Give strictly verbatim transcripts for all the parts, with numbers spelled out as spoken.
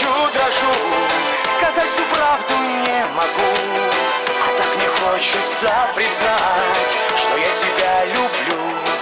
стою, дрожу, сказать всю правду не могу. А так мне хочется признать, что я тебя люблю.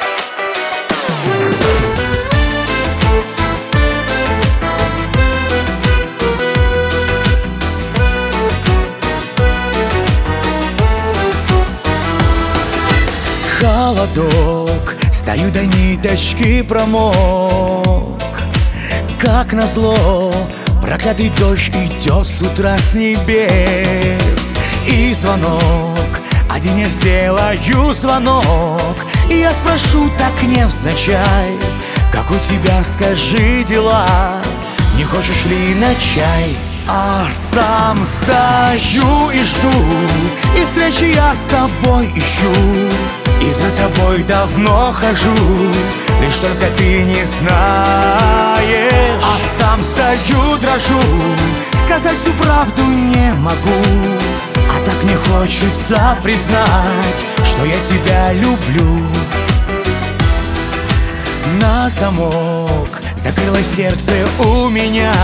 Холодок, стою до ниточки промок. Как назло, проклятый дождь идет с утра с небес. И звонок, один я сделаю звонок, и я спрошу так невзначай: как у тебя, скажи, дела? Не хочешь ли на чай? А сам стою и жду, и встречи я с тобой ищу, и за тобой давно хожу, лишь только ты не знаешь. А сам стою, дрожу, сказать всю правду не могу. А так мне хочется признать, что я тебя люблю. На замок закрылось сердце у меня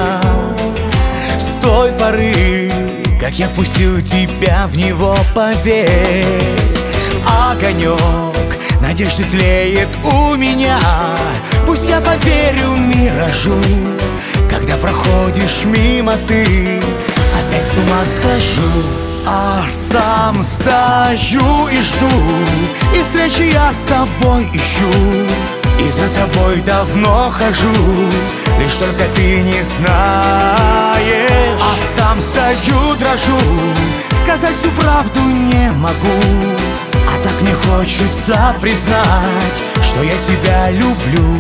с той поры, как я впустил тебя в него, поверь. Огонек надежды тлеет у меня, пусть я поверю миражу. Когда проходишь мимо ты, опять с ума схожу. А сам стою и жду, и встречи я с тобой ищу, и за тобой давно хожу, лишь только ты не знаешь. А сам стою, дрожу, сказать всю правду не могу. А так мне хочется признать, что я тебя люблю.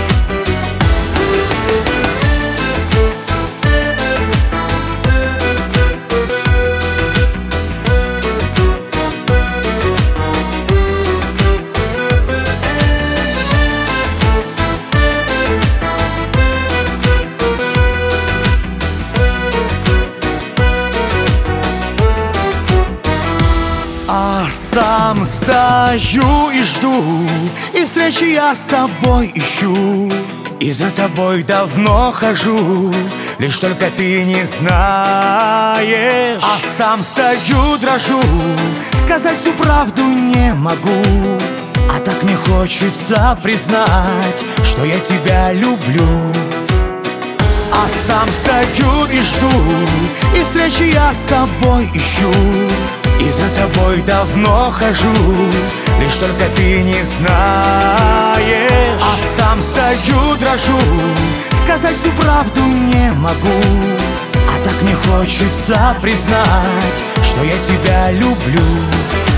А сам стою и жду, и встречи я с тобой ищу, и за тобой давно хожу, лишь только ты не знаешь. А сам стою, дрожу, сказать всю правду не могу. А так мне хочется признать, что я тебя люблю. А сам стою и жду, и встречи я с тобой ищу, и за тобой давно хожу, лишь только ты не знаешь. А сам стою, дрожу, сказать всю правду не могу. А так мне хочется признать, что я тебя люблю.